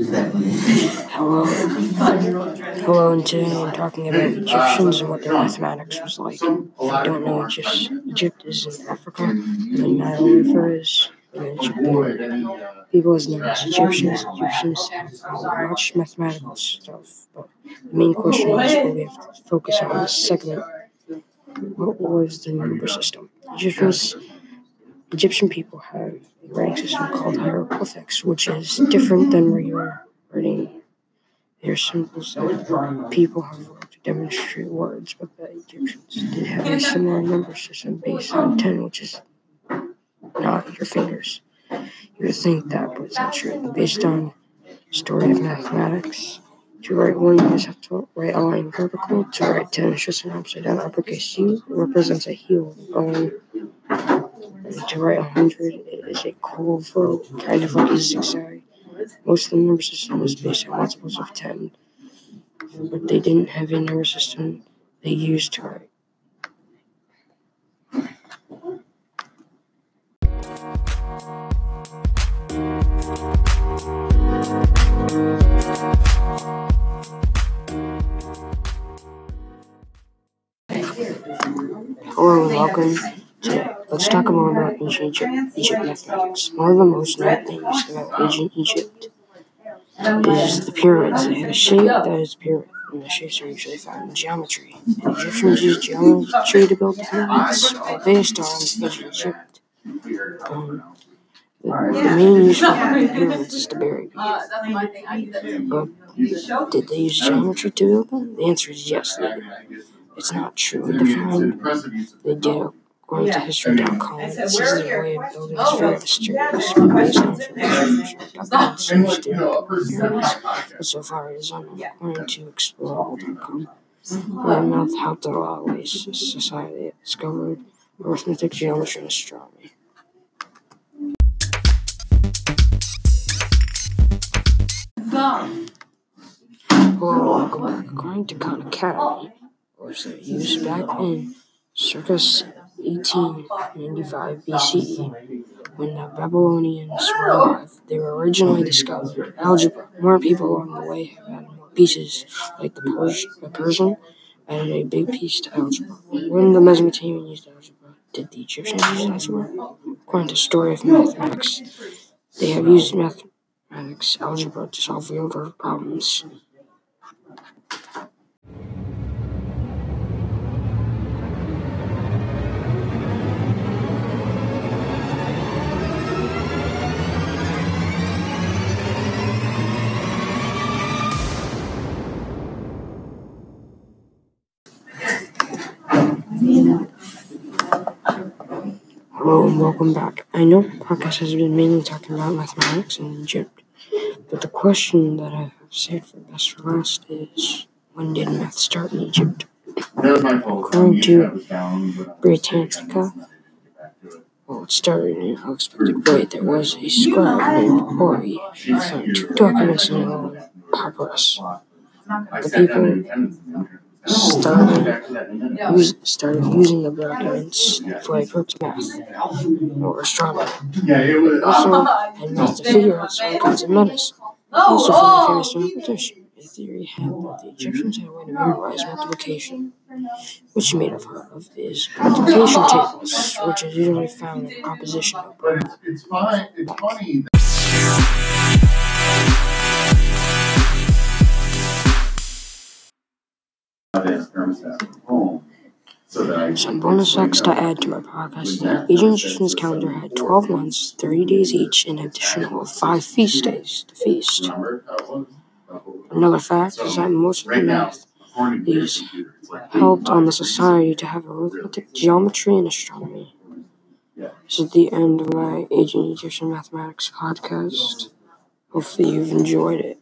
Hello. Hello, and today I'm talking about Egyptians and what their mathematics was like. If you don't know, Egypt is in Africa, and the Nile River is in Egypt. People as known as Egyptians. Egyptians have much mathematical stuff, but the main question is what we have to focus on in this segment. What was the number system? Egyptian people have a writing system called hieroglyphics, which is different than regular writing. They are symbols that people have wrote to demonstrate words, but the Egyptians did have a similar number system based on 10, which is not your fingers. You would think that, but it's not true. Based on story of mathematics, to write 1, you just have to write a line vertical. To write 10, it's just an upside down uppercase U. Represents a heel going. And to write 100, it is a curve row, kind of like a zigzag. Most of the number system was based on multiples of 10, but they didn't have a number system they used to write. Hello and welcome. Today, let's talk more about ancient Egypt mathematics. One of the most known things about ancient Egypt is the pyramids. They have a shape that is a pyramid, and the shapes are usually found in geometry. And Egyptians used geometry to build the pyramids, based on ancient Egypt. The main use for pyramids is to bury people. But did they use geometry to build them? The answer is yes, they did. It's not true and defined. They did. According to History.com, it says their way of building is very mysterious, based on information from documents and students. But so far it is unknown. According to Explorable.com, word mouth helped in a lot of ways. Society discovered arithmetic, geometry, and astronomy. Hello, welcome back. According to Khan Academy, which they used back in circa 1895 BCE, when the Babylonians were alive, they were originally discovered. Algebra. More people along the way have added more pieces, like the Persian added a big piece to algebra. When the Mesopotamians used algebra, did the Egyptians use algebra? According to Story of Mathematics, they have used mathematics, algebra, to solve real-world problems. Hello and welcome back. I know the podcast has been mainly talking about mathematics in Egypt, but the question that I have saved for best for last is, when did math start in Egypt? According to Britannica, it started in an unexpected way. There was a scribe named Hori who found 2 documents in a papyrus. The people started using the documents for a purpose of math or astronomy. They also had math to figure out some kinds of medicine. Also from the famous mathematician, a theory had that the Egyptians had a way to memorize multiplication, which you may have heard of is multiplication tables, which is usually found in a composition notebook. Some bonus facts to add to my podcast is that ancient Egyptians' calendar had 12 months, 30 days each, in addition to 5 feast days to feast. Another fact is that most of the math these helped on the society to have arithmetic, geometry, and astronomy. This is the end of my Ancient Egyptian Mathematics podcast. Hopefully you've enjoyed it.